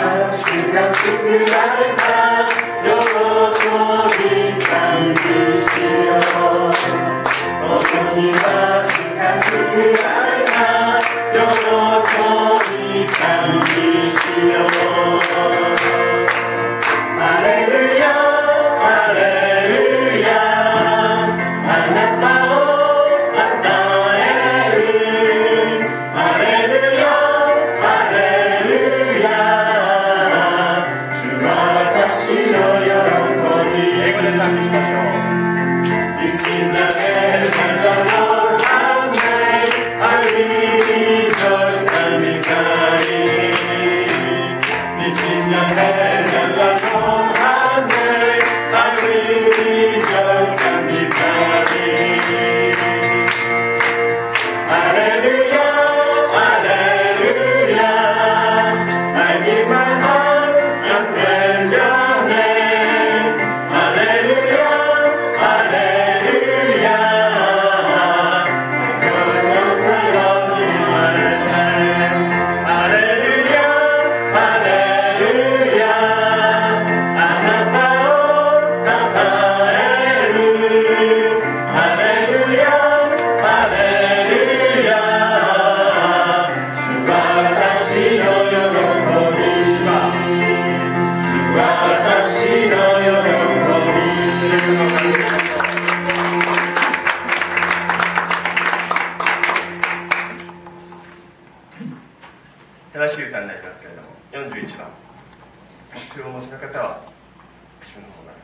正しい歌になりますけれども、41番、ご必要をお持ちの方は後ろの方が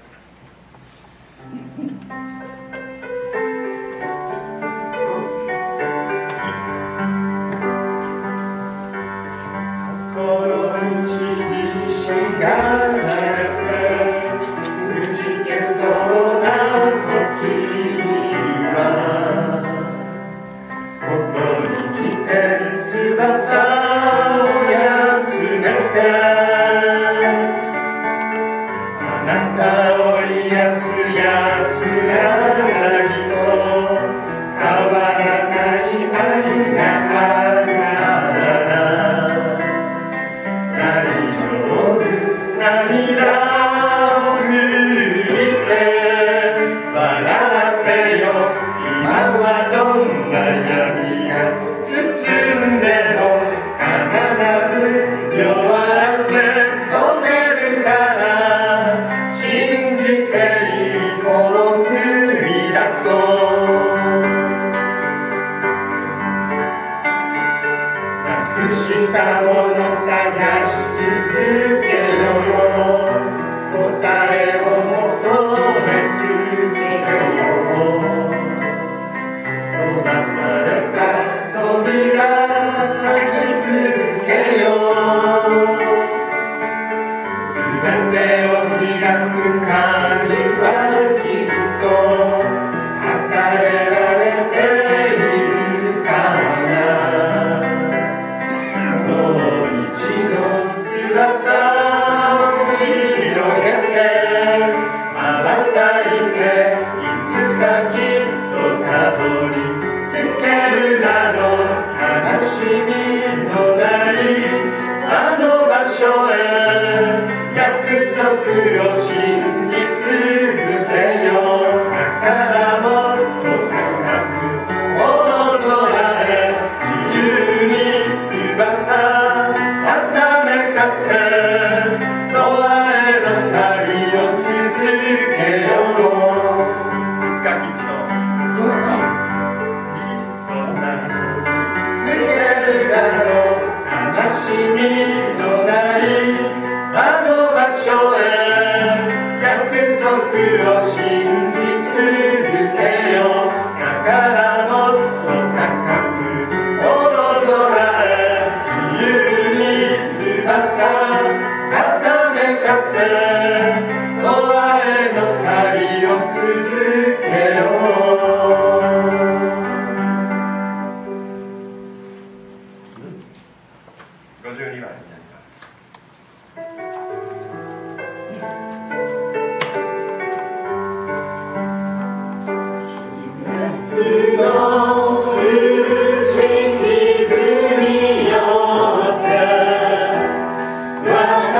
私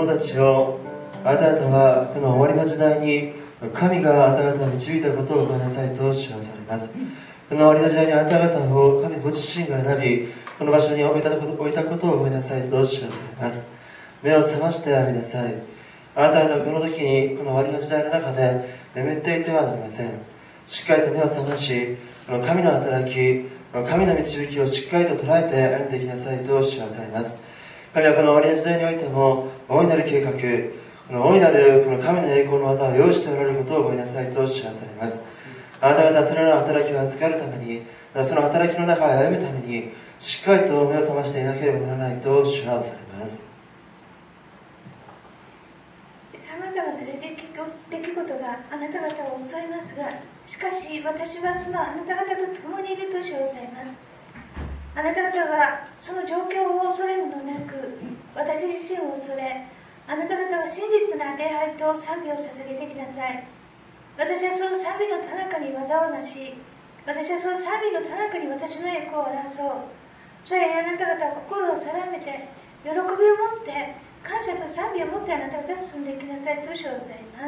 者たちをあなた方はこの終わりの時代に神があなた方を導いたことを覚えなさいと主はされます。この終わりの時代にあなた方を神ご自身が選び、この場所に置いたことを覚えなさいと主はされます。目を覚ましてあみなさい。あなた方はこの時にこの終わりの時代の中で眠っていてはなりません。しっかりと目を覚まし、この神の働き、神の導きをしっかりと捉えて歩んでいきなさいと主はされます。神はこの終わりの時代においても大いなる計画、この大いなるこの神の栄光の技を用意しておられることを覚えなさいと主はされます。あなた方はそれらの働きを預かるために、その働きの中へ歩むためにしっかりと目を覚ましていなければならないと主はされます。 さまざまな出来事があなた方を襲いますが、しかし私はそのあなた方と共にいると称されます。あなた方はその状況を恐れるのなく、私自身を恐れ、あなた方は真実な礼拝と賛美を捧げてきなさい。私はその賛美のた中に技をなし、私はその賛美のた中に私の栄光を表そう。それにあなた方は心を定めて、喜びを持って、感謝と賛美を持ってあなた方は進んでいきなさいと称されます。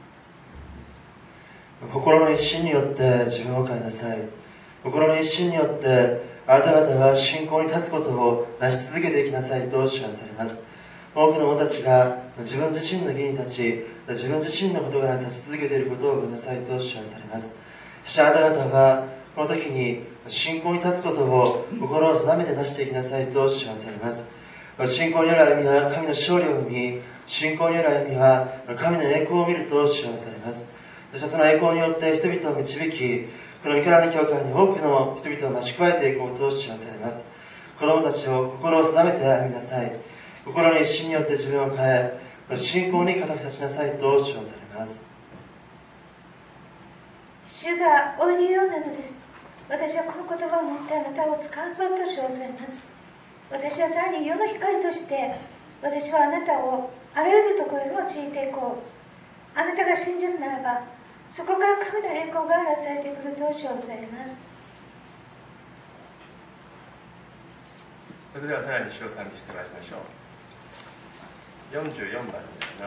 心の一心によって自分を変えなさい。心の一心によってあなた方は信仰に立つことを成し続けていきなさいと主はされます。多くの者たちが自分自身の義に立ち、自分自身の事柄に立ち続けていることを覚えなさいと主はされます。そしてあなた方はこの時に信仰に立つことを心を定めて成していきなさいと主はされます。信仰による歩みは神の勝利を見、信仰による歩みは神の栄光を見ると主はされます。そしてその栄光によって人々を導き、この御蔵の教会に多くの人々を増し加えていこうと主はされます。子供たちを心を定めて歩みなさい。心の一心によって自分を変え、信仰に固く立ちなさいと主はされます。 主がおいるようなのです。私はこの言葉を持ってあなたを使わそうと称されます。私はさらに世の光として、私はあなたをあらゆるところへ用いていこう。あなたが信じるならば、そこから神の栄光が表されてくると称されます。 それではさらに主を賛美してまいりましょう。44番になります。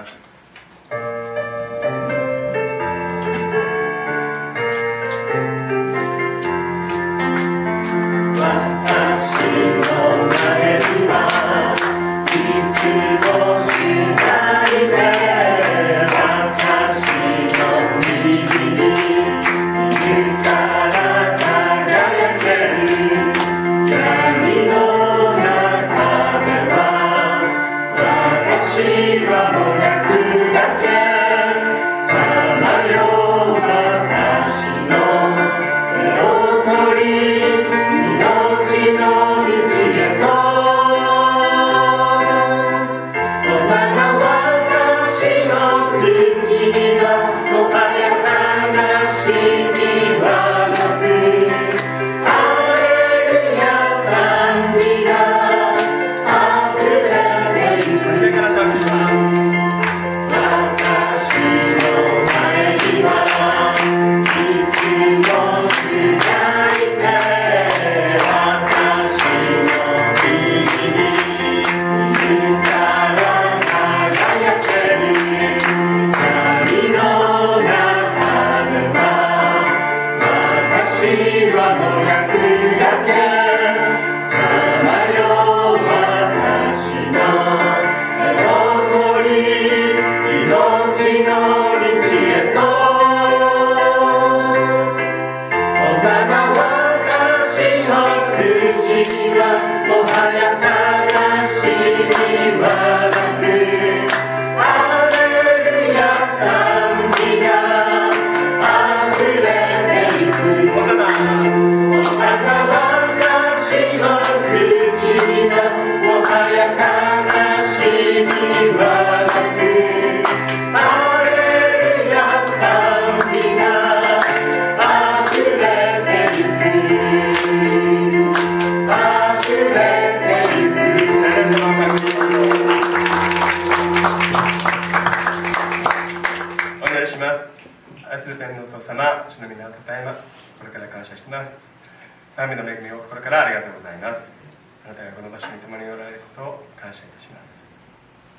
賛美の恵みを心からありがとうございます。あなたがこの場所に共におられることを感謝いたします。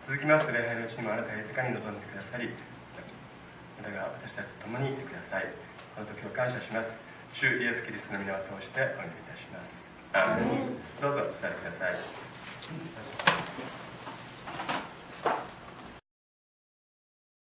続きます礼拝のうちにもあなたが豊かに望んでくださり、あなたが私たちと共にいてください。この時を感謝します。主イエスキリストの皆を通してお祈りいたします。アーメン。どうぞお座りください。